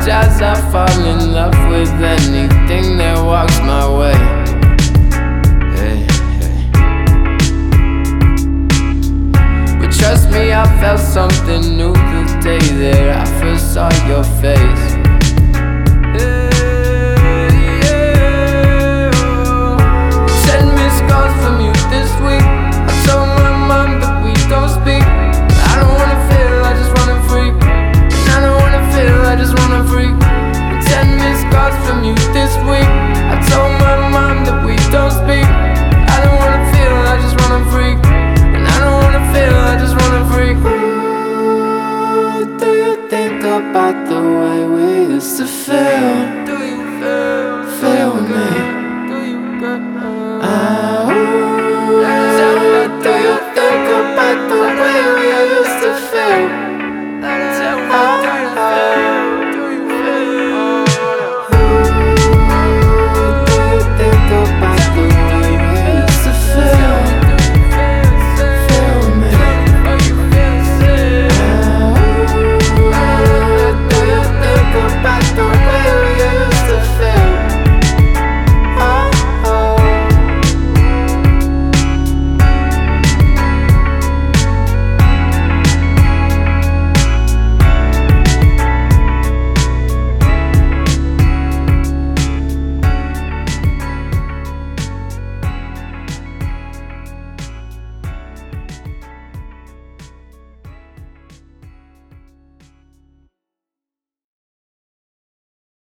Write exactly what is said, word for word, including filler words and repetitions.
as I fall in love with anything that walks my way. Hey, hey. But trust me, I felt something new the day that I first saw your face. About the way we used to feel. Do you feel?